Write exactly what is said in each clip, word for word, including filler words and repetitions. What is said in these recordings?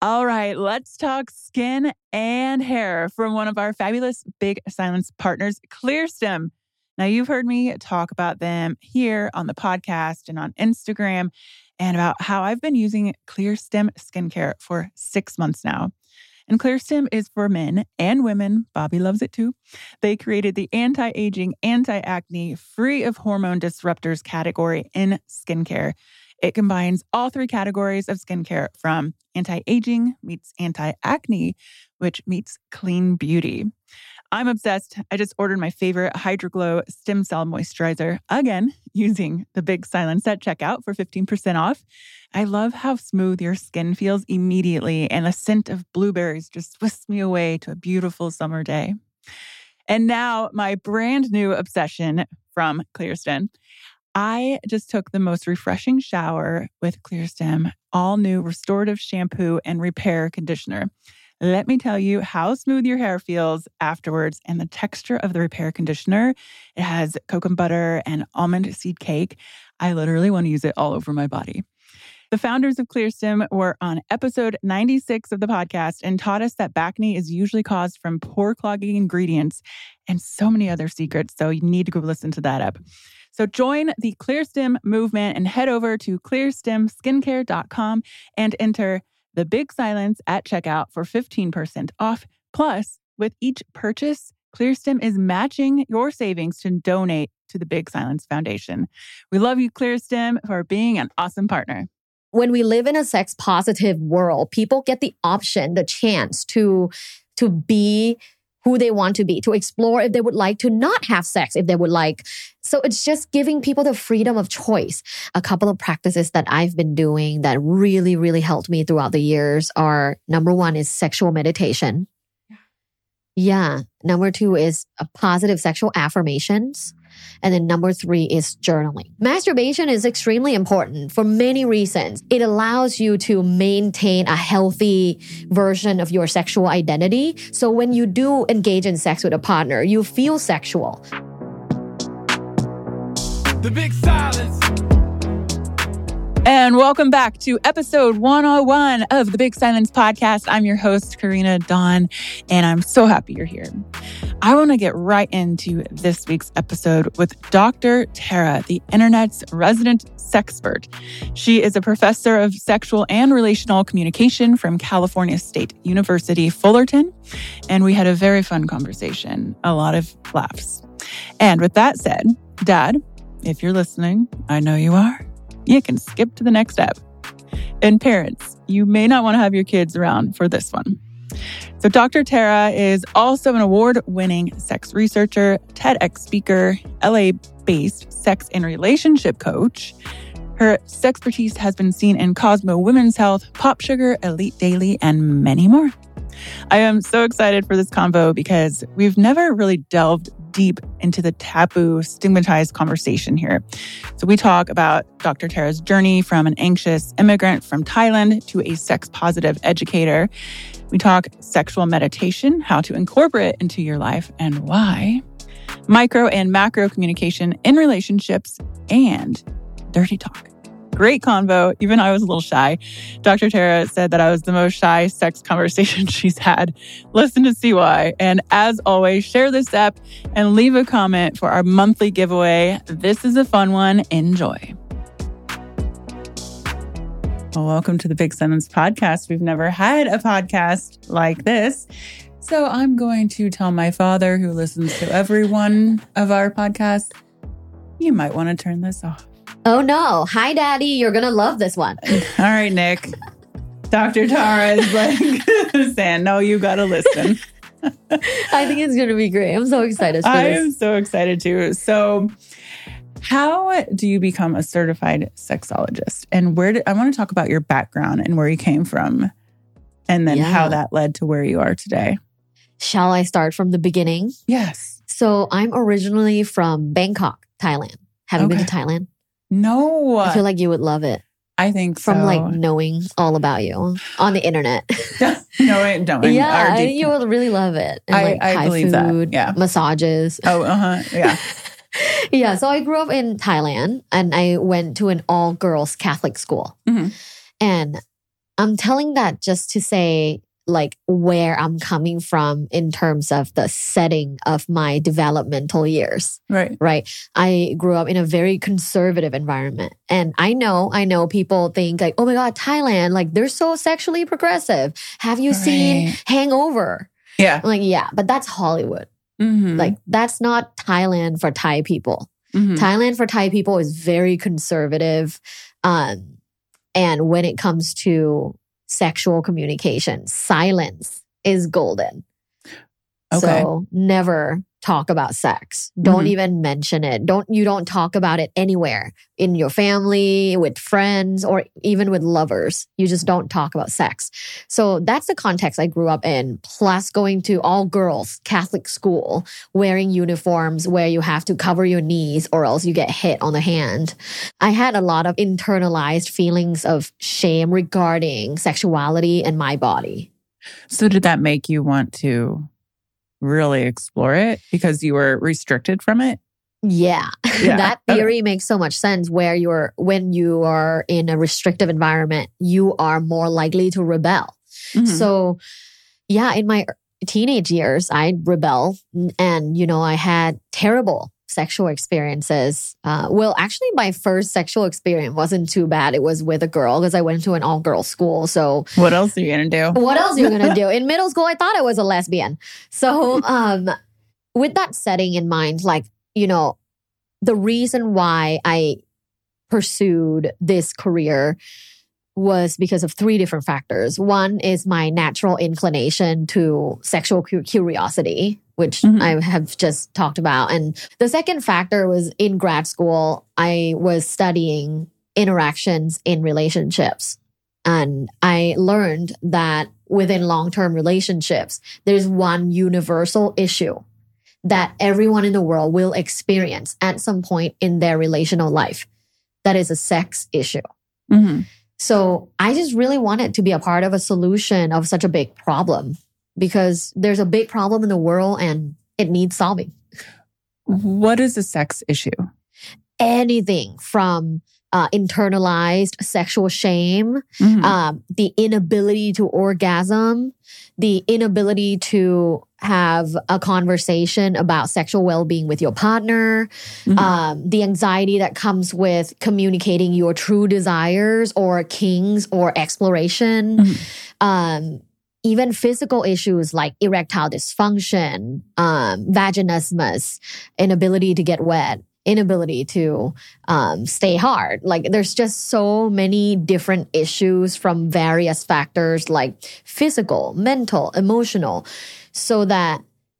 All right, let's talk skin and hair from one of our fabulous Big Silence partners, ClearStem. Now, you've heard me talk about them here on the podcast and on Instagram and about how I've been using ClearStem skincare for six months now. And ClearStem is for men and women. Bobby loves it too. They created the anti-aging, anti-acne, free of hormone disruptors category in skincare. It combines all three categories of skincare from anti-aging meets anti-acne, which meets clean beauty. I'm obsessed. I just ordered my favorite Hydroglow Stem Cell Moisturizer, again, using the Big Silence at checkout for fifteen percent off. I love how smooth your skin feels immediately, and the scent of blueberries just whisks me away to a beautiful summer day. And now, my brand new obsession from ClearStem. I just took the most refreshing shower with ClearStem, all new restorative shampoo and repair conditioner. Let me tell you how smooth your hair feels afterwards and the texture of the repair conditioner. It has cocoa butter and almond seed cake. I literally want to use it all over my body. The founders of ClearStem were on episode ninety-six of the podcast and taught us that bacne is usually caused from pore clogging ingredients and so many other secrets. So you need to go listen to that up. So join the ClearStem movement and head over to clear stem skincare dot com and enter the Big Silence at checkout for fifteen percent off. Plus, with each purchase, ClearStem is matching your savings to donate to the Big Silence Foundation. We love you, ClearStem, for being an awesome partner. When we live in a sex-positive world, people get the option, the chance to, to be who they want to be, to explore if they would like to not have sex, if they would like. So it's just giving people the freedom of choice. A couple of practices that I've been doing that really, really helped me throughout the years are, number one is sexual meditation. Yeah. Number two is a positive sexual affirmations. And then number three is journaling. Masturbation is extremely important for many reasons. It allows you to maintain a healthy version of your sexual identity. So when you do engage in sex with a partner, you feel sexual. The Big Silence. And welcome back to episode one oh one of the Big Silence podcast. I'm your host, Karina Dawn, and I'm so happy you're here. I want to get right into this week's episode with Doctor Tara, the internet's resident sexpert. She is a professor of sexual and relational communication from California State University, Fullerton, and we had a very fun conversation, a lot of laughs. And with that said, Dad, if you're listening, I know you are, you can skip to the next step. And parents, you may not want to have your kids around for this one. So Doctor Tara is also an award-winning sex researcher, TEDx speaker, L A-based sex and relationship coach. Her sexpertise has been seen in Cosmo Women's Health, Pop Sugar, Elite Daily, and many more. I am so excited for this convo because we've never really delved deep into the taboo, stigmatized conversation here. So we talk about Doctor Tara's journey from an anxious immigrant from Thailand to a sex-positive educator. We talk sexual meditation, how to incorporate it into your life and why, micro and macro communication in relationships, and dirty talk. Great convo. Even I was a little shy. Doctor Tara said that I was the most shy sex conversation she's had. Listen to see why. And as always, share this app and leave a comment for our monthly giveaway. This is a fun one. Enjoy. Well, welcome to the Big Silence podcast. We've never had a podcast like this. So I'm going to tell my father, who listens to every one of our podcasts, you might want to turn this off. Oh no. Hi, Daddy. You're going to love this one. All right, Nick. Doctor Tara is like saying, no, you got to listen. I think it's going to be great. I'm so excited for I this. am so excited too. So how do you become a certified sexologist? And where did, I want to talk about your background and where you came from and then Yeah. how that led to where you are today. Shall I start from the beginning? Yes. So I'm originally from Bangkok, Thailand. Have you Okay. been to Thailand? No. I feel like you would love it. I think From so. like knowing all about you on the internet. no, wait, don't. yeah, Our I deep- think you will really love it. And I- like I Thai believe that. food, Yeah. massages. Oh, uh-huh. Yeah. Yeah, so I grew up in Thailand and I went to an all-girls Catholic school. Mhm. And I'm telling that just to say like where I'm coming from in terms of the setting of my developmental years. Right. Right. I grew up in a very conservative environment. And I know, I know people think like, oh my God, Thailand, like they're so sexually progressive. Have you Right. seen Hangover? Yeah. I'm like, yeah, but that's Hollywood. Mm-hmm. Like that's not Thailand for Thai people. Mm-hmm. Thailand for Thai people is very conservative. Um, and when it comes to sexual communication, silence is golden. Okay. So never talk about sex. Don't Mhm. even mention it. Don't you don't talk about it anywhere in your family, with friends, or even with lovers. You just don't talk about sex. So that's the context I grew up in. Plus going to all girls Catholic school, wearing uniforms where you have to cover your knees or else you get hit on the hand. I had a lot of internalized feelings of shame regarding sexuality and my body. So did that make you want to really explore it because you were restricted from it? Yeah, Yeah. that theory makes so much sense where you're, when you are in a restrictive environment, you are more likely to rebel. Mhm. So yeah, in my teenage years, I'd rebel and, you know, I had terrible sexual experiences. Uh, well, actually, my first sexual experience wasn't too bad. It was with a girl because I went to an all-girls school. So What else are you going to do? what else are you going to do? In middle school, I thought I was a lesbian. So um, with that setting in mind, like, you know, the reason why I pursued this career was because of three different factors. One is my natural inclination to sexual cu- curiosity, which Mhm. I have just talked about. And the second factor was in grad school, I was studying interactions in relationships. And I learned that within long-term relationships, there's one universal issue that everyone in the world will experience at some point in their relational life. That is a sex issue. Mhm. So I just really wanted to be a part of a solution of such a big problem because there's a big problem in the world and it needs solving. What is a sex issue? Anything from uh, internalized sexual shame, Mhm. um, the inability to orgasm, the inability to have a conversation about sexual well-being with your partner, Mhm. um, the anxiety that comes with communicating your true desires or kinks or exploration, Mhm. um, even physical issues like erectile dysfunction, um, vaginismus, inability to get wet, inability to um, stay hard. Like there's just so many different issues from various factors like physical, mental, emotional, so that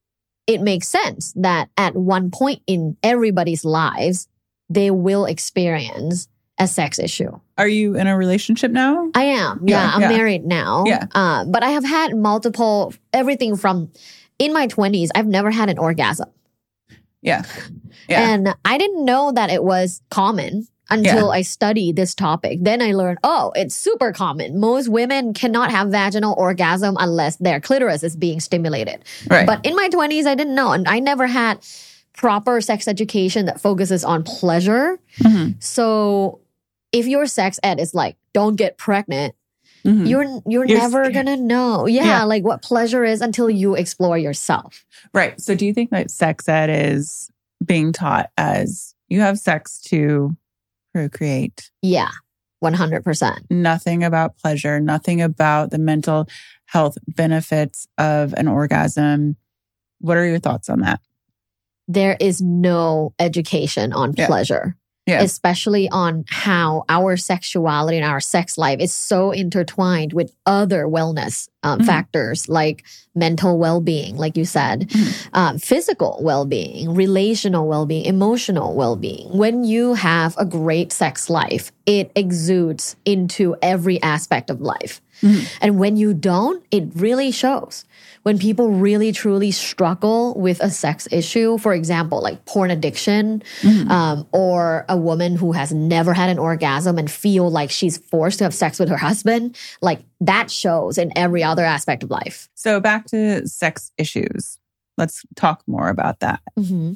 it makes sense that at one point in everybody's lives, they will experience a sex issue. Are you in a relationship now? I am. Yeah, Yeah, I'm yeah. married now. Yeah. Uh, but I have had multiple, everything from in my twenties, I've never had an orgasm. Yeah. Yeah. And I didn't know that it was common until I studied this topic. Then I learned, oh, it's super common. Most women cannot have vaginal orgasm unless their clitoris is being stimulated. Right. But in my twenties, I didn't know. And I never had proper sex education that focuses on pleasure. Mhm. So if your sex ed is like, don't get pregnant, Mhm. you're you're, You're never scared. gonna know. Yeah, Yeah. like what pleasure is until you explore yourself. Right. So do you think that sex ed is being taught as you have sex to procreate? Yeah, one hundred percent. Nothing about pleasure, nothing about the mental health benefits of an orgasm. What are your thoughts on that? There is no education on Yeah. pleasure. Yeah. Especially on how our sexuality and our sex life is so intertwined with other wellness um, Mhm. factors like mental well-being, like you said, Mhm. um, physical well-being, relational well-being, emotional well-being. When you have a great sex life, it exudes into every aspect of life. Mhm. And when you don't, it really shows. When people really truly struggle with a sex issue, for example, like porn addiction, Mhm. um, or a woman who has never had an orgasm and feel like she's forced to have sex with her husband, like that shows in every other aspect of life. So back to sex issues. Let's talk more about that. Mm-hmm.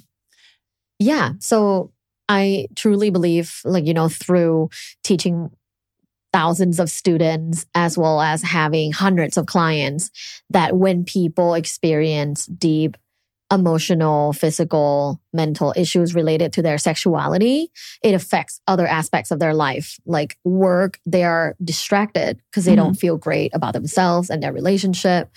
Yeah. So I truly believe, like, you know, through teaching thousands of students as well as having hundreds of clients, that when people experience deep emotional, physical, mental issues related to their sexuality, it affects other aspects of their life. Like work, they are distracted because they mm-hmm. don't feel great about themselves and their relationship.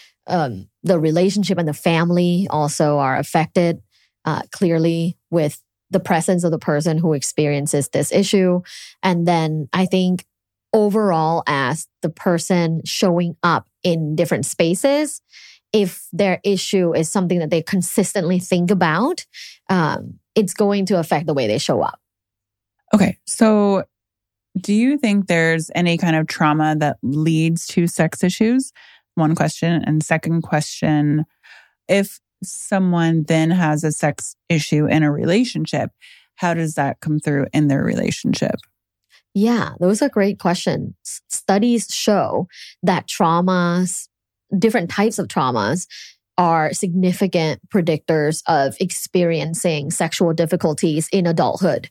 Um, the relationship and the family also are affected uh, clearly with the presence of the person who experiences this issue. And then I think overall, as the person showing up in different spaces, if their issue is something that they consistently think about, um, it's going to affect the way they show up. Okay. So do you think there's any kind of trauma that leads to sex issues? One question. And second question, if someone then has a sex issue in a relationship, how does that come through in their relationship? Yeah, those are great questions. Studies show that traumas, different types of traumas, are significant predictors of experiencing sexual difficulties in adulthood.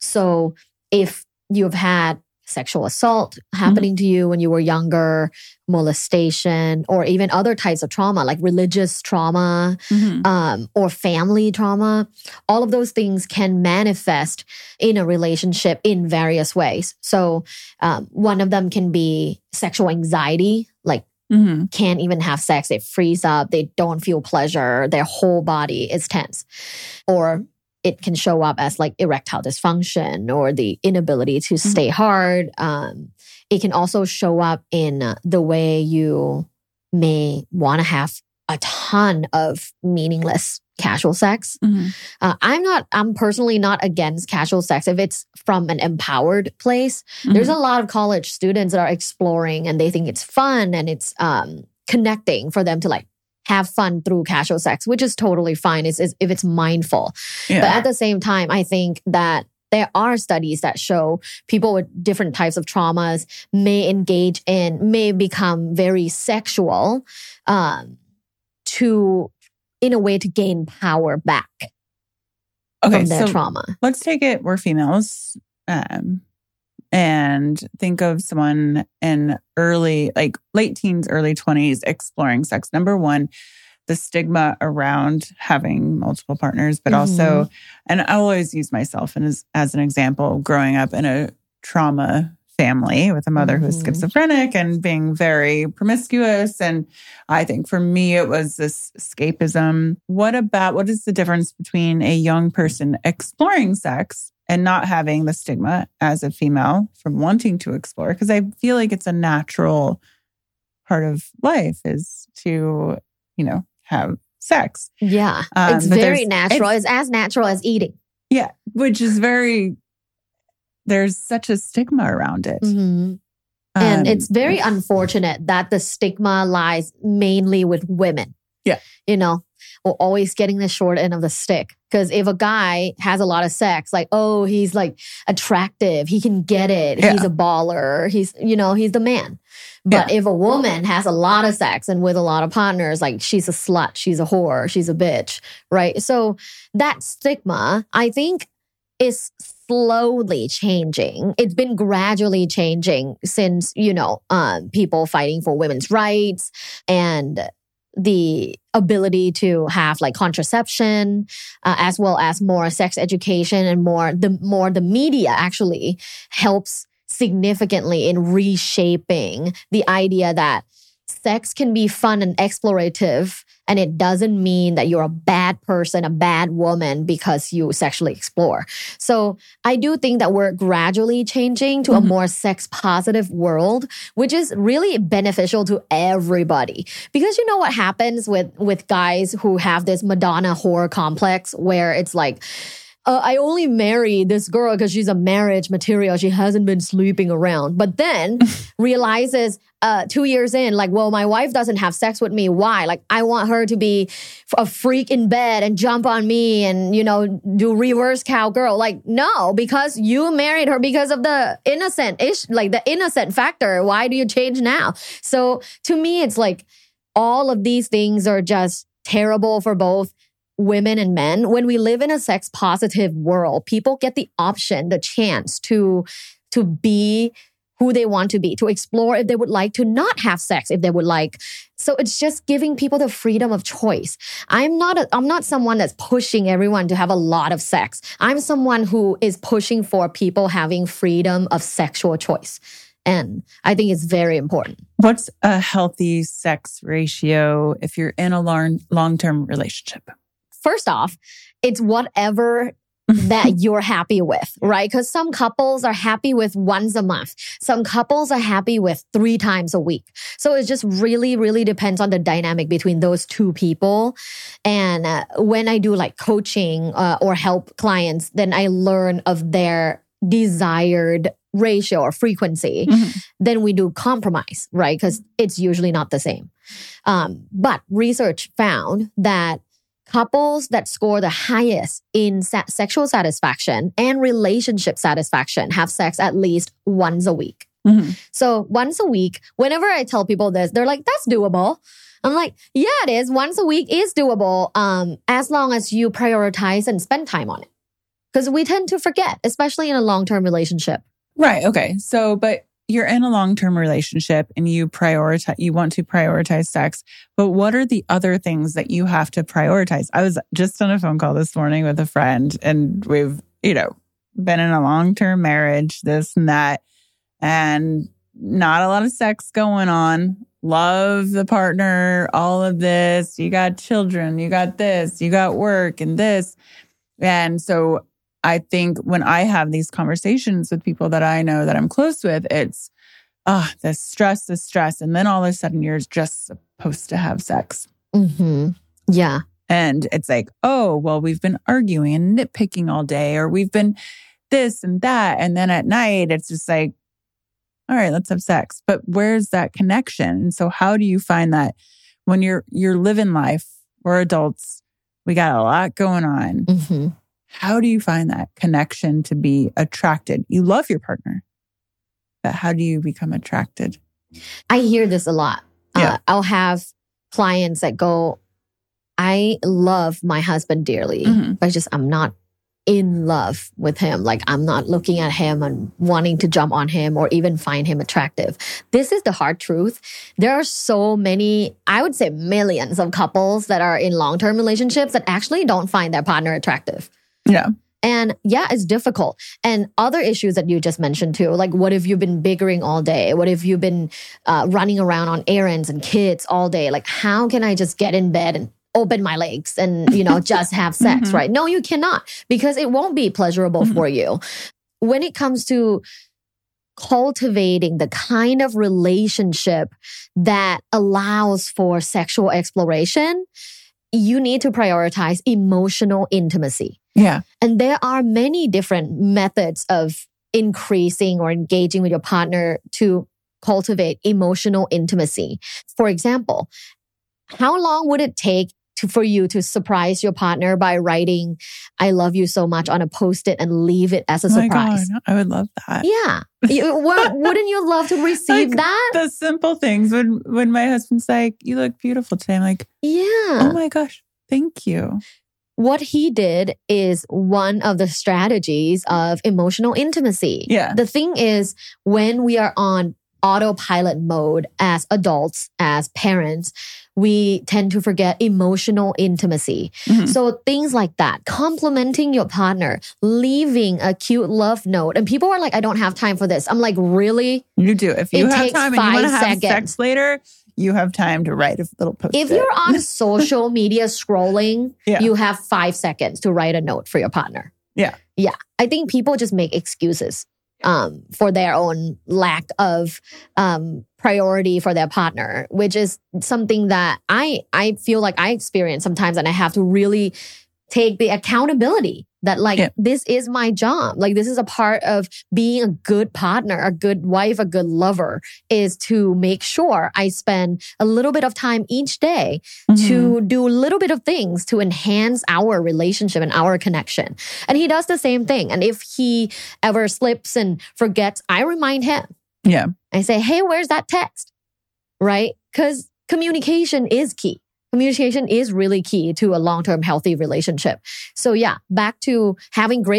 So if you've had sexual assault happening mm-hmm. to you when you were younger, molestation, or even other types of trauma like religious trauma mm-hmm. um, or family trauma, all of those things can manifest in a relationship in various ways. So um, one of them can be sexual anxiety, like mm-hmm. can't even have sex, they freeze up, they don't feel pleasure, their whole body is tense. Or it can show up as like erectile dysfunction or the inability to mm-hmm. stay hard. Um, it can also show up in uh, the way you may want to have a ton of meaningless casual sex. Mm-hmm. Uh, I'm not, I'm personally not against casual sex if it's from an empowered place. Mm-hmm. There's a lot of college students that are exploring and they think it's fun and it's um, connecting for them to like have fun through casual sex, which is totally fine it's, it's, if it's mindful. Yeah. But at the same time, I think that there are studies that show people with different types of traumas may engage in, may become very sexual um, to, in a way to gain power back okay, from their so trauma. Let's take it, we're females. Um, And think of someone in early, like late teens, early twenties, exploring sex. Number one, the stigma around having multiple partners, but mm-hmm. also, and I'll always use myself as, as an example, growing up in a trauma family with a mother mm-hmm. who was schizophrenic and being very promiscuous. And I think for me, it was this escapism. What about, what is the difference between a young person exploring sex and not having the stigma as a female from wanting to explore? Because I feel like it's a natural part of life is to, you know, have sex. Yeah. Um, it's very natural. It's, it's as natural as eating. Yeah. Which is very, there's such a stigma around it. Mm-hmm. And um, it's very unfortunate that the stigma lies mainly with women. Yeah. You know, or always getting the short end of the stick. Because if a guy has a lot of sex, like, oh, he's like attractive, he can get it, yeah. he's a baller, he's, you know, he's the man. But yeah. if a woman has a lot of sex and with a lot of partners, like she's a slut, she's a whore, she's a bitch, right? So that stigma, I think, is slowly changing. It's been gradually changing since, you know, um, people fighting for women's rights and the ability to have like contraception, uh, as well as more sex education and more the more the media actually helps significantly in reshaping the idea that sex can be fun and explorative, and it doesn't mean that you're a bad person, a bad woman because you sexually explore. So I do think that we're gradually changing to mm-hmm. a more sex positive world, which is really beneficial to everybody. Because you know what happens with, with guys who have this Madonna whore complex where it's like, Uh, I only married this girl because she's a marriage material. She hasn't been sleeping around. But then realizes uh, two years in, like, well, my wife doesn't have sex with me. Why? Like, I want her to be a freak in bed and jump on me and, you know, do reverse cowgirl. Like, no, because you married her because of the innocent ish, like the innocent factor. Why do you change now? So to me, it's like all of these things are just terrible for both women and men. When we live in a sex positive world, people get the option, the chance to, to be who they want to be, to explore if they would like to not have sex, if they would like. So it's just giving people the freedom of choice. I'm not a, I'm not someone that's pushing everyone to have a lot of sex. I'm someone who is pushing for people having freedom of sexual choice. And I think it's very important. What's a healthy sex ratio if you're in a long, long-term relationship? First off, it's whatever that you're happy with, right? Because some couples are happy with once a month. Some couples are happy with three times a week. So it just really, really depends on the dynamic between those two people. And uh, when I do like coaching uh, or help clients, then I learn of their desired ratio or frequency. Mm-hmm. Then we do compromise, right? Because it's usually not the same. Um, but research found that couples that score the highest in sa- sexual satisfaction and relationship satisfaction have sex at least once a week. Mm-hmm. So once a week, whenever I tell people this, they're like, that's doable. I'm like, yeah, it is. Once a week is doable um, as long as you prioritize and spend time on it. Because we tend to forget, especially in a long-term relationship. Right. Okay. So, but you're in a long-term relationship and you prioritize, you want to prioritize sex, but what are the other things that you have to prioritize? I was just on a phone call this morning with a friend and we've, you know, been in a long-term marriage, this and that, and not a lot of sex going on. Love the partner, all of this. You got children, you got this, you got work and this. And so I think when I have these conversations with people that I know that I'm close with, it's, ah, oh, the stress, the stress. And then all of a sudden you're just supposed to have sex. Mm-hmm. Yeah. And it's like, oh, well, we've been arguing and nitpicking all day, or we've been this and that. And then at night, it's just like, all right, let's have sex. But where's that connection? And so how do you find that when you're you're living life, we're adults, we got a lot going on. Mm-hmm. How do you find that connection to be attracted? You love your partner, but how do you become attracted? I hear this a lot. Yeah. Uh, I'll have clients that go, I love my husband dearly, mm-hmm. but just I'm not in love with him. Like I'm not looking at him and wanting to jump on him or even find him attractive. This is the hard truth. There are so many, I would say millions of couples that are in long-term relationships that actually don't find their partner attractive. Yeah. And yeah, it's difficult. And other issues that you just mentioned too, like what if you've been bickering all day? What if you've been uh, running around on errands and kids all day? Like how can I just get in bed and open my legs and, you know, just have sex, mm-hmm. right? No, you cannot, because it won't be pleasurable mm-hmm. for you. When it comes to cultivating the kind of relationship that allows for sexual exploration, you need to prioritize emotional intimacy. Yeah. And there are many different methods of increasing or engaging with your partner to cultivate emotional intimacy. For example, how long would it take to, for you to surprise your partner by writing, I love you so much on a Post-it and leave it as a oh surprise? My God, I would love that. Yeah. You, wouldn't you love to receive like that? The simple things. When, when my husband's like, you look beautiful today. I'm like, yeah. Oh my gosh, thank you. What he did is one of the strategies of emotional intimacy. Yeah. The thing is, when we are on autopilot mode as adults, as parents, we tend to forget emotional intimacy. Mm-hmm. So things like that, complimenting your partner, leaving a cute love note. And people are like, I don't have time for this. I'm like, really? You do. If you it have time and you want to have seconds. sex later, you have time to write a little post. If you're on social media scrolling, yeah. you have five seconds to write a note for your partner. Yeah. Yeah. I think people just make excuses um, for their own lack of um, priority for their partner, which is something that I, I feel like I experience sometimes, and I have to really take the accountability that like, yeah. this is my job. Like this is a part of being a good partner, a good wife, a good lover, is to make sure I spend a little bit of time each day mm-hmm. to do a little bit of things to enhance our relationship and our connection. And he does the same thing. And if he ever slips and forgets, I remind him. Yeah. I say, hey, where's that text? Right? Because communication is key. Communication is really key to a long-term healthy relationship. So yeah, back to having great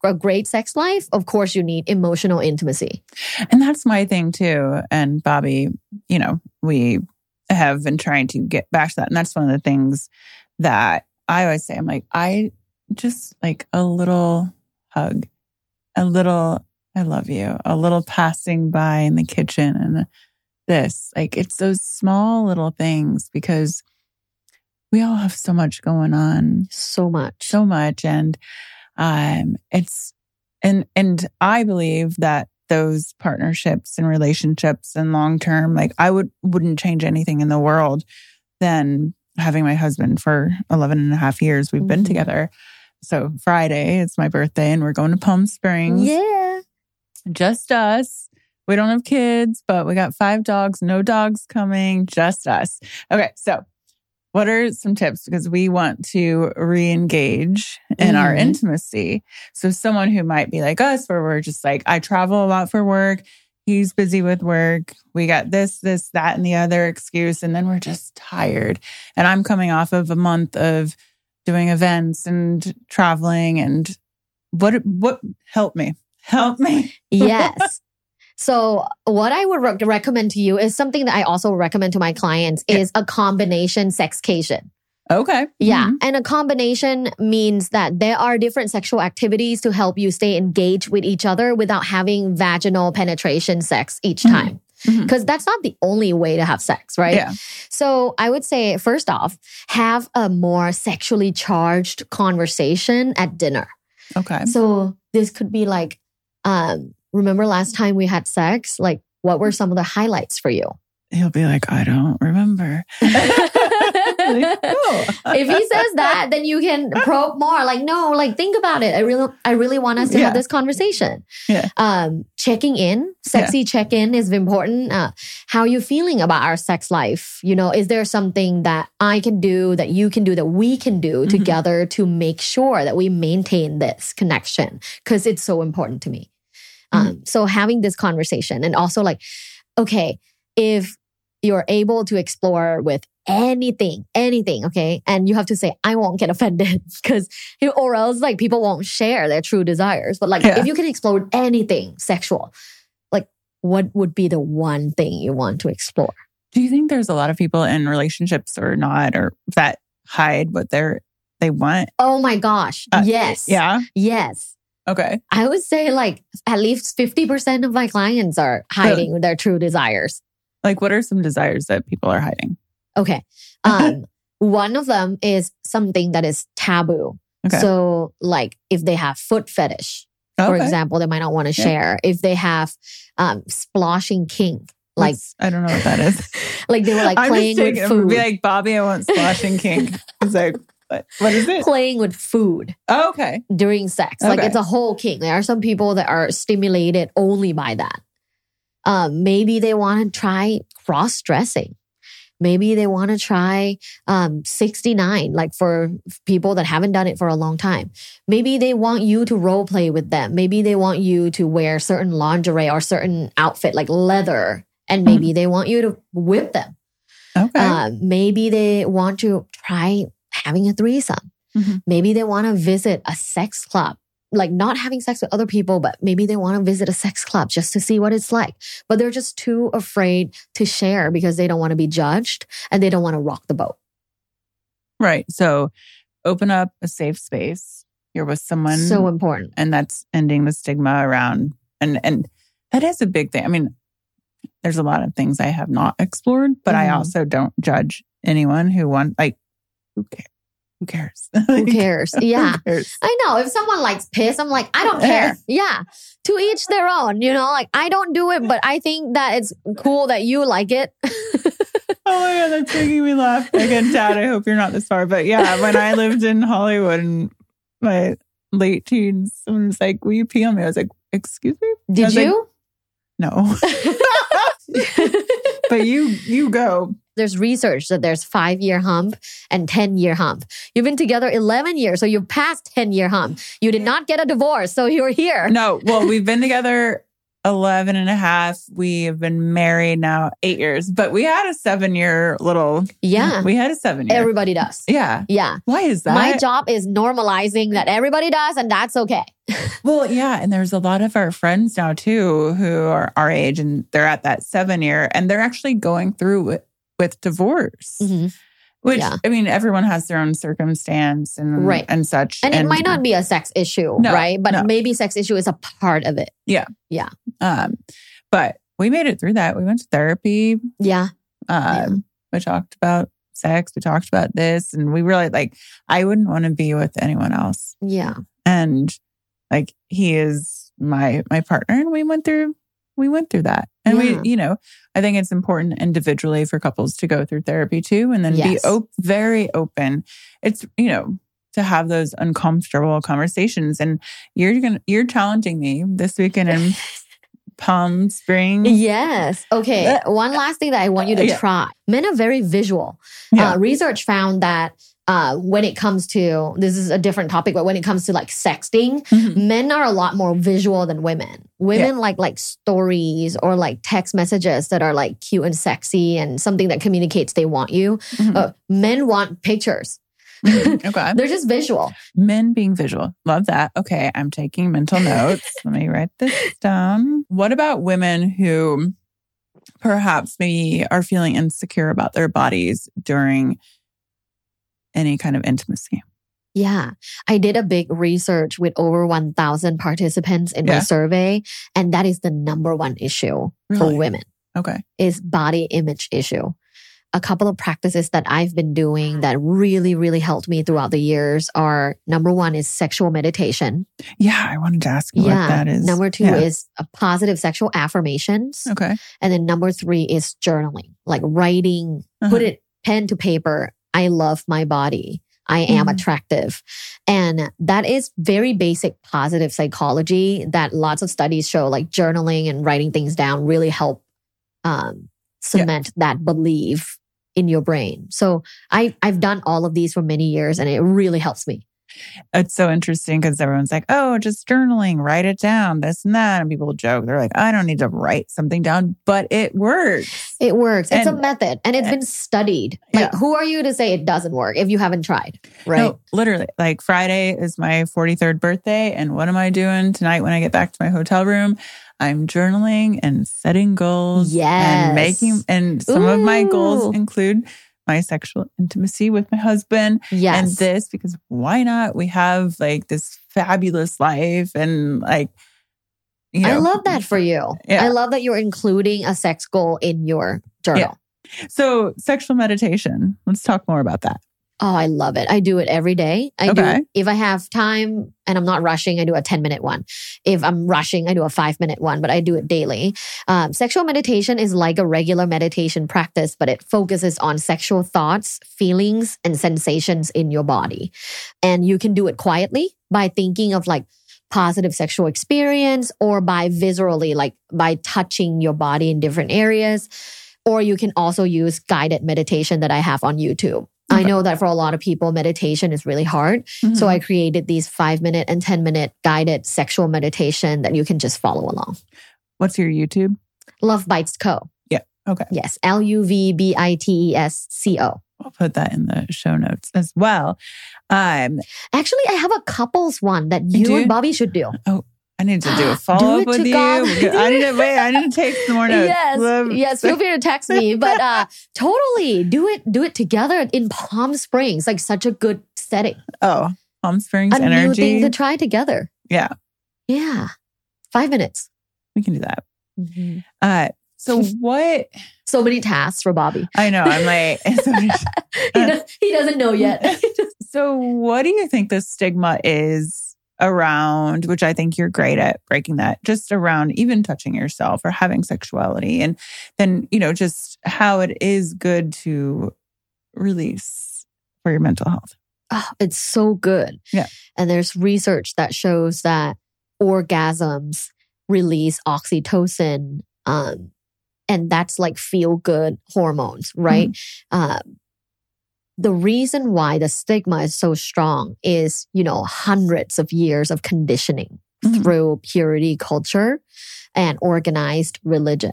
a great sex life, of course, you need emotional intimacy. And that's my thing too. And Bobby, you know, we have been trying to get back to that. And that's one of the things that I always say. I'm like, I just like a little hug, a little, I love you, a little passing by in the kitchen and this, like it's those small little things because we all have so much going on. So much. So much. And um, it's, and, and I believe that those partnerships and relationships and long-term, like I would, wouldn't change anything in the world than having my husband for eleven and a half years. We've mm-hmm. been together. So Friday, it's my birthday and we're going to Palm Springs. Yeah. Just us. We don't have kids, but we got five dogs, no dogs coming, just us. Okay. So what are some tips? Because we want to re-engage in mm-hmm. our intimacy. So someone who might be like us, where we're just like, I travel a lot for work. He's busy with work. We got this, this, that, and the other excuse. And then we're just tired. And I'm coming off of a month of doing events and traveling. And what, what, help me, help me. Yes. So what I would re- recommend to you is something that I also recommend to my clients is a combination sexcation. Okay. Yeah. Mm-hmm. And a combination means that there are different sexual activities to help you stay engaged with each other without having vaginal penetration sex each time. Because mm-hmm. that's not the only way to have sex, right? Yeah. So I would say, first off, have a more sexually charged conversation at dinner. Okay. So this could be like, um, remember last time we had sex? Like, what were some of the highlights for you? He'll be like, I don't remember. Like, oh. If he says that, then you can probe more. Like, no, like think about it. I really, I really want us to yeah. have this conversation. Yeah. Um, checking in, sexy yeah. check-in is important. Uh, how are you feeling about our sex life? You know, is there something that I can do, that you can do, that we can do mm-hmm. together to make sure that we maintain this connection? Because it's so important to me. Um, mm-hmm. So having this conversation, and also like, okay, if you're able to explore with anything, anything, okay? And you have to say, I won't get offended because, or else like people won't share their true desires. But like, yeah. if you can explore with anything sexual, like what would be the one thing you want to explore? Do you think there's a lot of people in relationships or not, or that hide what they're, they want? Oh my gosh. Uh, yes. Yeah. Yes. Okay. I would say like at least fifty percent of my clients are hiding so, their true desires. Like what are some desires that people are hiding? Okay. Um, one of them is something that is taboo. Okay. So like if they have foot fetish, okay. for example, they might not want to yeah. share. If they have um, splashing kink, like What's, I don't know what that is. Like they were like I'm playing just with taking, food. Be like, Bobby, I want splashing kink. It's like, what? What is it? Playing with food. Oh, okay. During sex. Okay. Like it's a whole kink. There are some people that are stimulated only by that. Um, maybe they want to try cross-dressing. Maybe they want to try um, sixty-nine, like for people that haven't done it for a long time. Maybe they want you to role play with them. Maybe they want you to wear certain lingerie or certain outfit like leather. And maybe mm-hmm. they want you to whip them. Okay. Uh, maybe they want to try having a threesome. Mm-hmm. Maybe they want to visit a sex club. Like not having sex with other people, but maybe they want to visit a sex club just to see what it's like. But they're just too afraid to share because they don't want to be judged and they don't want to rock the boat. Right. So open up a safe space. You're with someone. So important. And that's ending the stigma around. And, and that is a big thing. I mean, there's a lot of things I have not explored, but mm. I also don't judge anyone who wants, like, who cares? Who cares? Who cares? Yeah. Who cares? I know. If someone likes piss, I'm like, I don't care. Yeah. To each their own, you know, like I don't do it, but I think that it's cool that you like it. Oh my God, that's making me laugh. Again, Dad, I hope you're not this far. But yeah, when I lived in Hollywood in my late teens, someone was like, will you pee on me? I was like, excuse me? Did you? Like, no. But you, you go. There's research that there's five-year hump and ten-year hump. You've been together eleven years, so you've passed ten-year hump. You did not get a divorce, so you're here. No, well, we've been together eleven and a half. We have been married now eight years, but we had a seven year little. Yeah. We had a seven year. Everybody does. Yeah. Yeah. Why is that? My job is normalizing that everybody does, and that's okay. Well, yeah. And there's a lot of our friends now too who are our age and they're at that seven year and they're actually going through with, with divorce. Mm-hmm. Which, Yeah. I mean, everyone has their own circumstance and, Right. and such. And, it might not be a sex issue, No, right? But no. maybe sex issue is a part of it. Yeah. Yeah. Um, but we made it through that. We went to therapy. Yeah. Um, Yeah. We talked about sex. We talked about this. And we really, like, I wouldn't want to be with anyone else. Yeah. And like, he is my my partner. And we went through, we went through that. And Yeah. we, you know, I think it's important individually for couples to go through therapy too. And then be Yes. op- very open. It's, you know, to have those uncomfortable conversations. And you're going to, you're challenging me this weekend in Palm Springs. Yes. Okay. One last thing that I want you to Yeah. try. Men are very visual. Yeah. Uh, research found that uh, when it comes to, this is a different topic, but when it comes to like sexting, Mhm. men are a lot more visual than women. Women like like stories or like text messages that are like cute and sexy and something that communicates they want you. Mhm. Uh, men want pictures. Okay. They're just visual. Men being visual. Love that. Okay. I'm taking mental notes. Let me write this down. What about women who perhaps maybe are feeling insecure about their bodies during any kind of intimacy? Yeah. I did a big research with over one thousand participants in my Yeah. survey. And that is the number one issue for Really? women Okay. is body image issue. A couple of practices that I've been doing that really, really helped me throughout the years are number one is sexual meditation. Yeah. I wanted to ask you yeah. what that is. Number two Yeah. is a positive sexual affirmations. Okay. And then number three is journaling, like writing, Uh-huh. put it pen to paper. I love my body. I am Mhm. attractive. And that is very basic positive psychology that lots of studies show, like journaling and writing things down really help um, cement that belief in your brain. So I, I've done all of these for many years and it really helps me. It's so interesting because everyone's like, oh, just journaling, write it down, this and that. And people joke. They're like, I don't need to write something down, but it works. It works. It's And- a method and it's been studied. Like, Yeah. who are you to say it doesn't work if you haven't tried? Right. No, literally. Like Friday is my forty-third birthday. And what am I doing tonight when I get back to my hotel room? I'm journaling and setting goals. Yes. And making, and some of my Ooh. goals include my sexual intimacy with my husband. Yes. And this, because why not? We have like this fabulous life and like, you know. I love that for you. Yeah. I love that you're including a sex goal in your journal. So sexual meditation, let's talk more about that. Oh, I love it. I do it every day. I do Okay. it. If I have time and I'm not rushing, I do a ten minute one. If I'm rushing, I do a five minute one, but I do it daily. Um, sexual meditation is like a regular meditation practice, but it focuses on sexual thoughts, feelings, and sensations in your body. And you can do it quietly by thinking of like positive sexual experience or by visually, like by touching your body in different areas. Or you can also use guided meditation that I have on YouTube. I know that for a lot of people, meditation is really hard. Mhm. So I created these five minute and ten minute guided sexual meditation that you can just follow along. What's your YouTube? Love Bites Co. Yeah. Okay. Yes. L U V B I T E S C O. I'll put that in the show notes as well. Um, Actually, I have a couples one that you do? and Bobby should do. I need to do a Do follow it up with to you. God. I need to wait. I need to take some more notes. Yes. Love- Yes. Feel free to text me. But uh totally do it, do it together in Palm Springs. Like such a good setting. Oh, Palm Springs A new energy. thing to try together. Yeah, Yeah. Five minutes. we can do that. Uh, so what? So many tasks for Bobby. I know. I'm like, so, he, does, he doesn't know yet. so what do you think the stigma is around, which I think you're great at breaking that, just around even touching yourself or having sexuality, and then, you know, just how it is good to release for your mental health. Oh, it's so good. Yeah. And there's research that shows that orgasms release oxytocin. Um, and that's like feel good hormones, right? Mm-hmm. Uh, the reason why the stigma is so strong is, you know, hundreds of years of conditioning Mhm. through purity culture and organized religion.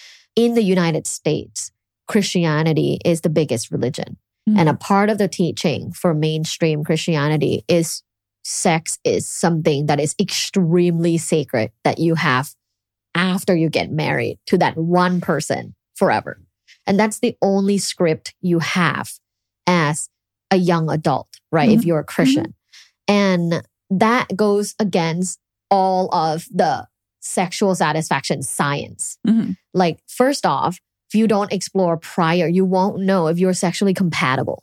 In the United States, Christianity is the biggest religion. Mhm. And a part of the teaching for mainstream Christianity is sex is something that is extremely sacred that you have after you get married to that one person forever. And that's the only script you have as a young adult, right? Mhm. If you're a Christian. And that goes against all of the sexual satisfaction science. Mhm. Like, first off, if you don't explore prior, you won't know if you're sexually compatible.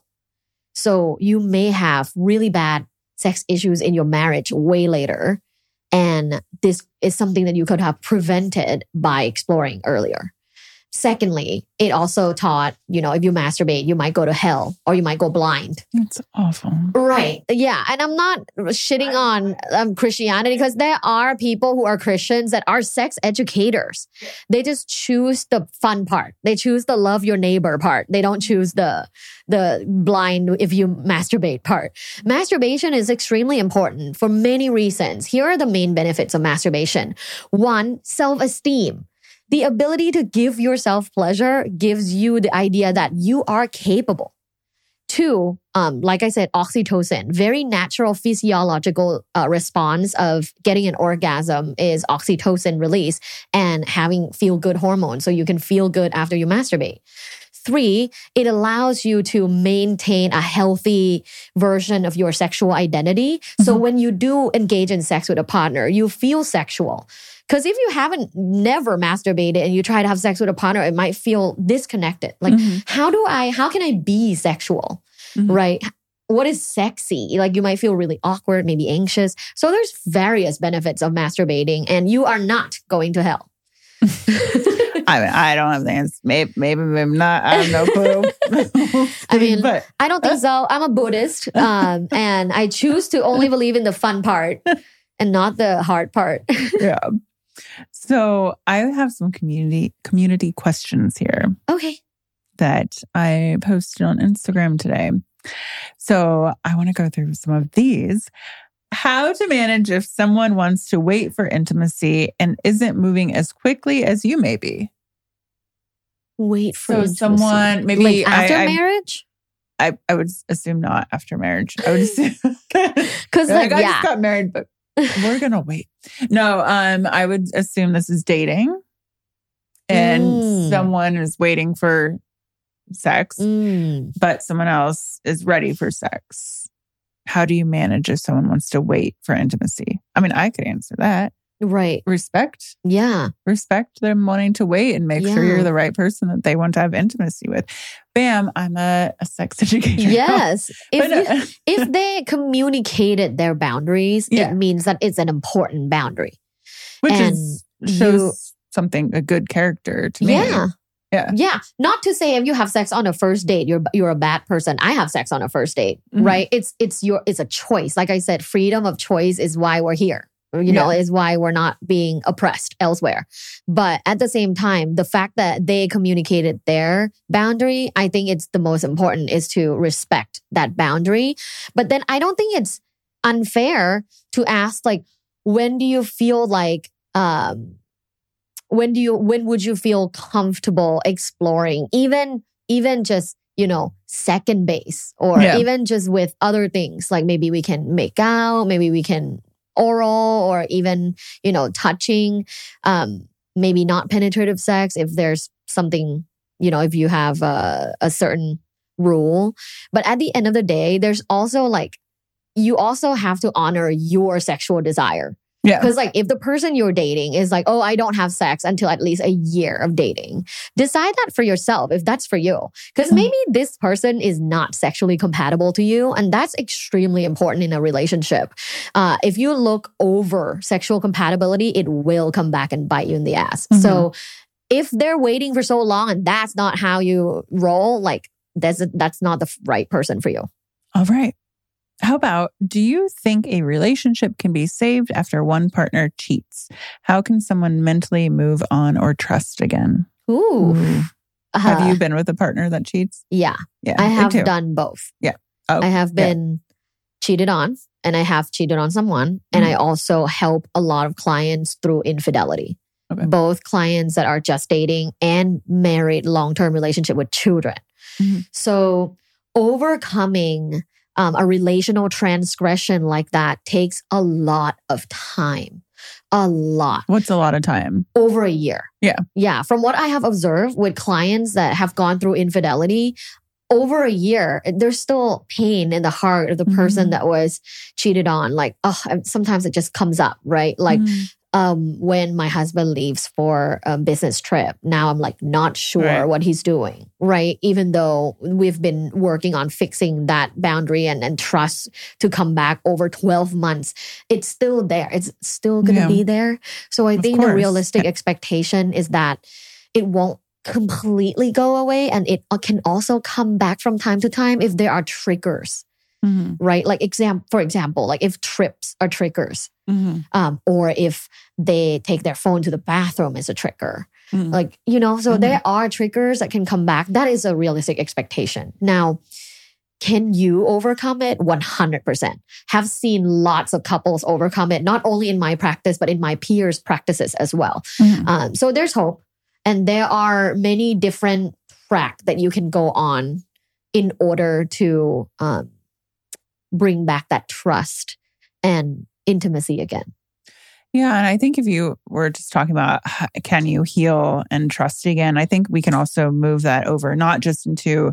So you may have really bad sex issues in your marriage way later. And this is something that you could have prevented by exploring earlier. Secondly, it also taught, you know, if you masturbate, you might go to hell or you might go blind. It's awful. Right. Yeah. And I'm not shitting on um, Christianity because there are people who are Christians that are sex educators. They just choose the fun part. They choose the love your neighbor part. They don't choose the, the blind if you masturbate part. Masturbation is extremely important for many reasons. Here are the main benefits of masturbation. One, self-esteem. The ability to give yourself pleasure gives you the idea that you are capable. Two, um, like I said, oxytocin, very natural physiological uh, response of getting an orgasm is oxytocin release and having feel-good hormones so you can feel good after you masturbate. Three, it allows you to maintain a healthy version of your sexual identity. So Mhm. when you do engage in sex with a partner, you feel sexual. Because if you haven't never masturbated and you try to have sex with a partner, it might feel disconnected. Like, Mhm. how do I, how can I be sexual? Mhm. Right? What is sexy? Like, you might feel really awkward, maybe anxious. So there's various benefits of masturbating and you are not going to hell. I mean, I don't have the answer. Maybe, maybe, maybe not. I have no clue. I mean, but I don't think so. I'm a Buddhist, um, and I choose to only believe in the fun part and not the hard part. yeah. So I have some community community questions here Okay. that I posted on Instagram today. So I want to go through some of these. How to manage if someone wants to wait for intimacy and isn't moving as quickly as you may be. Wait for So intimacy. someone, maybe like after I, I, marriage? I, I would assume not after marriage. I would assume Because like, like, I yeah. just got married, but we're gonna wait. No, um, I would assume this is dating, and Mm. someone is waiting for sex, Mm. but someone else is ready for sex. How do you manage if someone wants to wait for intimacy? I mean, I could answer that. Right. Respect, Yeah. respect them wanting to wait and make sure Yeah. you're the right person that they want to have intimacy with. Bam, I'm a, a sex educator. Yes. If But, uh, you, if they communicated their boundaries, Yeah. it means that it's an important boundary. which and is shows you- something a good character to me. Yeah. Yeah. Yeah. Not to say if you have sex on a first date, you're you're a bad person. I have sex on a first date, Mhm. right? It's it's your it's a choice. Like I said, freedom of choice is why we're here. You know, Yeah. is why we're not being oppressed elsewhere. But at the same time, the fact that they communicated their boundary, I think it's the most important is to respect that boundary. But then I don't think it's unfair to ask, like, when do you feel like um when do you when would you feel comfortable exploring even even just, you know, second base or Yeah. even just with other things, like maybe we can make out, maybe we can oral or even, you know, touching, um maybe not penetrative sex if there's something, you know, if you have a, a certain rule. But at the end of the day, there's also like you also have to honor your sexual desire. Yeah. Because like if the person you're dating is like, oh, I don't have sex until at least a year of dating, decide that for yourself if that's for you. Because Mhm. maybe this person is not sexually compatible to you. And that's extremely important in a relationship. Uh, if you look over sexual compatibility, it will come back and bite you in the ass. Mhm. So if they're waiting for so long and that's not how you roll, like that's, that's not the right person for you. All right. How about, do you think a relationship can be saved after one partner cheats? How can someone mentally move on or trust again? Ooh. Ooh. Have Uh, you been with a partner that cheats? Yeah. Yeah. I me have too. done both. Oh, I have yeah. been cheated on and I have cheated on someone. And I also help a lot of clients through infidelity. Okay. Both clients that are just dating and married long-term relationship with children. Mm-hmm. So overcoming um, a relational transgression like that takes a lot of time. A lot. What's a lot of time? Over a year. Yeah. Yeah. From what I have observed with clients that have gone through infidelity, over a year, there's still pain in the heart of the person mm-hmm. that was cheated on. Like, oh, sometimes it just comes up, right? Like, mm-hmm. um, when my husband leaves for a business trip, now I'm like not sure right. what he's doing, right? Even though we've been working on fixing that boundary and, and trust to come back over twelve months, it's still there. It's still going to yeah. be there. So I of think course. the realistic expectation is that it won't completely go away, and it can also come back from time to time if there are triggers, mm-hmm. right? Like exam, for example, like if trips are triggers, mm-hmm. um, or if they take their phone to the bathroom is a trigger, mm-hmm. like, you know, so mm-hmm. there are triggers that can come back. That is a realistic expectation. Now, can you overcome it? one hundred percent. Have seen lots of couples overcome it, not only in my practice, but in my peers' practices as well. Mm-hmm. Um, so there's hope. And there are many different tracks that you can go on in order to um, bring back that trust and intimacy again. Yeah. And I think if you were just talking about can you heal and trust again, I think we can also move that over, not just into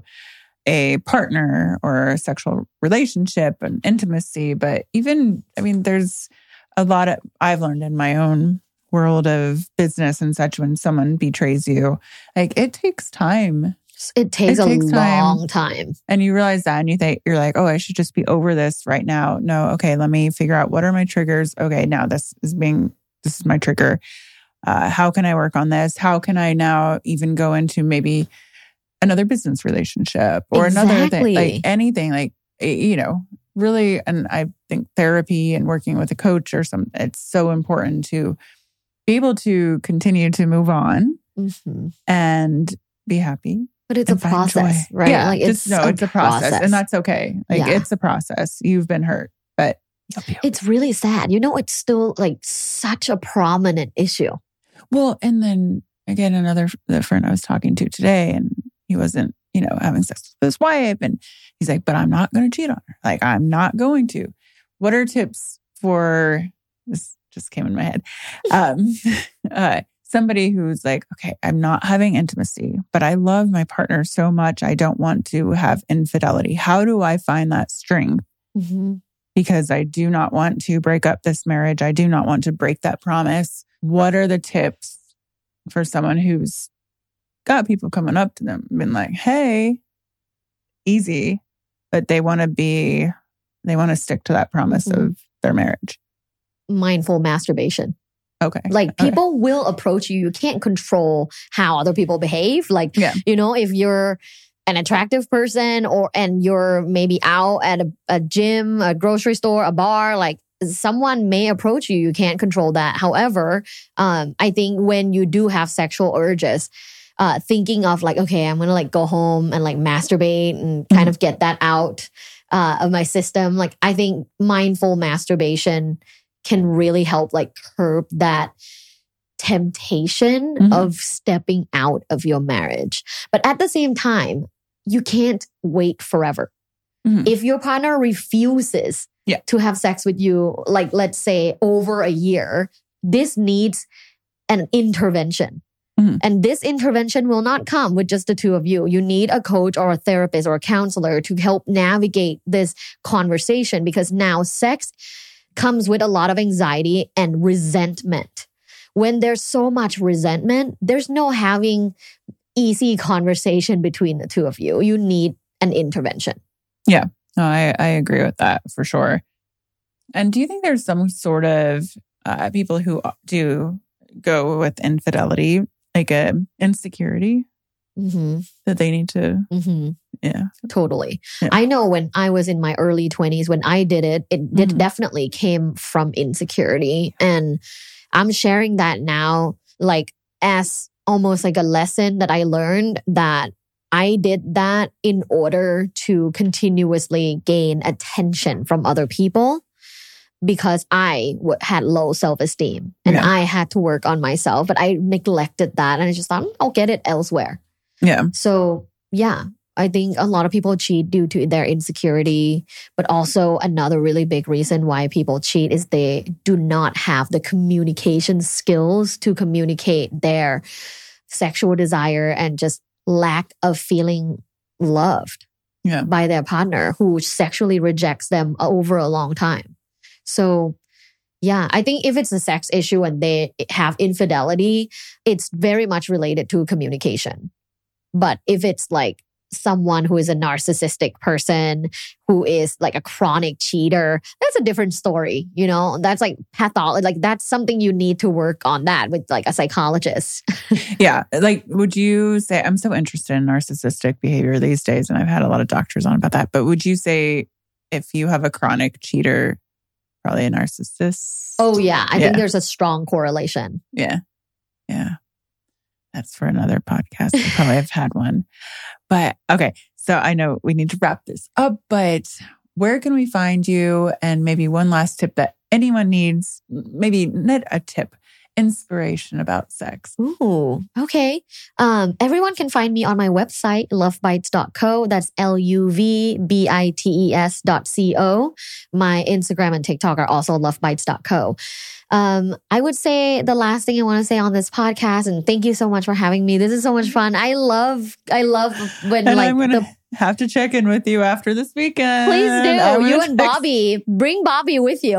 a partner or a sexual relationship and intimacy, but even, I mean, there's a lot of, I've learned in my own world of business and such, when someone betrays you, like it takes time. It takes it a takes long time. time. And you realize that and you think, you're like, oh, I should just be over this right now. No, okay, let me figure out what are my triggers. Okay, now this is being, this is my trigger. Uh, how can I work on this? How can I now even go into maybe another business relationship or exactly. another thing, like anything, like, you know, really. And I think therapy and working with a coach or some, it's so important to be able to continue to move on mm-hmm. and be happy. But it's a process, joy. right? Yeah, like it's just, no, a it's a process. process. And that's okay. Like yeah. it's a process. You've been hurt, but you'll be okay. It's really sad. You know, it's still like such a prominent issue. Well, and then again, another the friend I was talking to today, and he wasn't, you know, having sex with his wife. And he's like, but I'm not going to cheat on her. Like, I'm not going to. What are tips for this? Just came in my head. Um, uh, somebody who's like, okay, I'm not having intimacy, but I love my partner so much. I don't want to have infidelity. How do I find that strength? Mm-hmm. Because I do not want to break up this marriage. I do not want to break that promise. What are the tips for someone who's got people coming up to them and been like, hey, easy, but they want to be, they want to stick to that promise mm-hmm. of their marriage? Mindful masturbation. Okay. Like people okay. will approach you. You can't control how other people behave. Like, yeah. you know, if you're an attractive person or, and you're maybe out at a, a gym, a grocery store, a bar, like someone may approach you. You can't control that. However, um, I think when you do have sexual urges, uh, thinking of like, okay, I'm going to like go home and like masturbate and kind mm-hmm. of get that out uh, of my system. Like, I think mindful masturbation can really help like curb that temptation mm-hmm. of stepping out of your marriage. But at the same time, you can't wait forever. Mm-hmm. If your partner refuses yeah. to have sex with you, like let's say over a year, this needs an intervention. Mm-hmm. And this intervention will not come with just the two of you. You need a coach or a therapist or a counselor to help navigate this conversation, because now sex comes with a lot of anxiety and resentment. When there's so much resentment, there's no having easy conversation between the two of you. You need an intervention. Yeah, no, I, I agree with that for sure. And do you think there's some sort of uh, people who do go with infidelity, like a insecurity mm-hmm. that they need to... Mm-hmm. Yeah. Totally. Yeah. I know when I was in my early twenties, when I did it, it, mm-hmm. it definitely came from insecurity. And I'm sharing that now, like as almost like a lesson that I learned, that I did that in order to continuously gain attention from other people because I w- had low self-esteem and Yeah. I had to work on myself, but I neglected that and I just thought, "Mm, I'll get it elsewhere." Yeah. So yeah, I think a lot of people cheat due to their insecurity, but also another really big reason why people cheat is they do not have the communication skills to communicate their sexual desire and just lack of feeling loved Yeah. by their partner who sexually rejects them over a long time. So yeah, I think if it's a sex issue and they have infidelity, it's very much related to communication. But if it's like someone who is a narcissistic person, who is like a chronic cheater, that's a different story. You know, that's like pathology. Like that's something you need to work on that with like a psychologist. Yeah. Like, would you say, I'm so interested in narcissistic behavior these days, and I've had a lot of doctors on about that, but would you say if you have a chronic cheater, probably a narcissist? Oh yeah, I Yeah. think there's a strong correlation. Yeah. Yeah. That's for another podcast. I probably have had one. But okay, so I know we need to wrap this up, but where can we find you? And maybe one last tip that anyone needs, maybe not a tip, inspiration about sex. Ooh, okay. Um, everyone can find me on my website, love bites dot co. That's L U V B I T E S dot C O. My Instagram and TikTok are also love bites dot co. Um, I would say the last thing I want to say on this podcast, and thank you so much for having me. This is so much fun. I love, I love when And like I'm gonna the have to check in with you after this weekend. Please I'm do. You gonna and text- Bobby. Bring Bobby with you.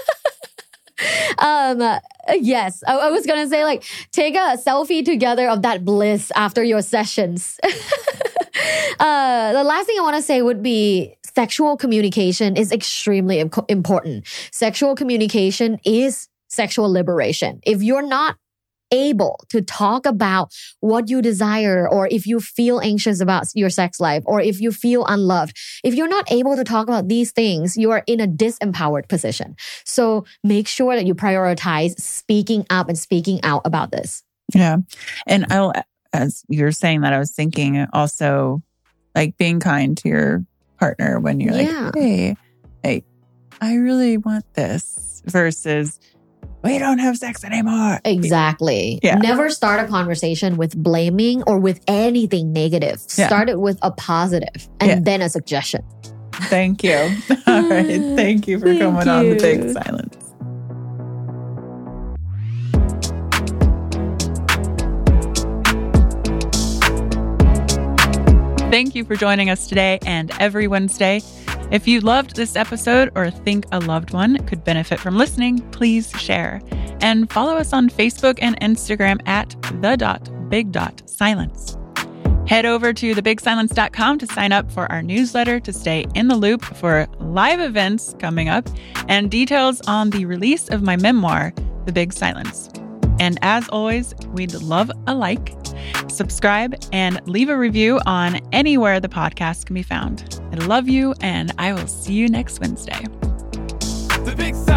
um, uh, yes, I, I was going to say like, take a selfie together of that bliss after your sessions. uh, the last thing I want to say would be sexual communication is extremely im- important. Sexual communication is sexual liberation. If you're not able to talk about what you desire, or if you feel anxious about your sex life, or if you feel unloved, if you're not able to talk about these things, you are in a disempowered position. So make sure that you prioritize speaking up and speaking out about this. Yeah. And I'll, as you're saying that, I was thinking also like being kind to your partner when you're Yeah. like, hey, hey, I really want this versus we don't have sex anymore. Exactly. Yeah. Never start a conversation with blaming or with anything negative. Yeah. Start it with a positive and Yeah. then a suggestion. Thank you. All right. Thank you for Thank coming on The Big you. Silence. Thank you for joining us today and every Wednesday. If you loved this episode or think a loved one could benefit from listening, please share. And follow us on Facebook and Instagram at the.big.silence. Head over to the big silence dot com to sign up for our newsletter to stay in the loop for live events coming up and details on the release of my memoir, The Big Silence. And as always, we'd love a like, subscribe, and leave a review on anywhere the podcast can be found. I love you, and I will see you next Wednesday. The Big Silence.